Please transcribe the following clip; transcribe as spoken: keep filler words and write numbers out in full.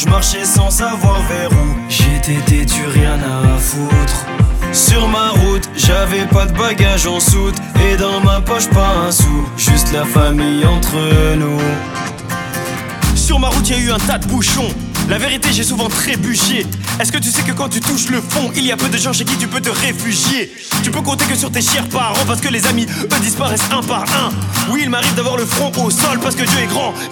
je marchais sans savoir vers où. J'étais têtu, rien à foutre. Sur ma route, j'avais pas de bagages en soute. Et dans ma poche pas un sou, juste la famille entre nous. Sur ma route, y'a eu un tas de bouchons. La vérité, j'ai souvent trébuché. Est-ce que tu sais que quand tu touches le fond, il y a peu de gens chez qui tu peux te réfugier? Tu peux compter que sur tes chers parents, parce que les amis, eux, disparaissent un par un. Oui, il m'arrive d'avoir le front au sol, parce que Dieu est grand,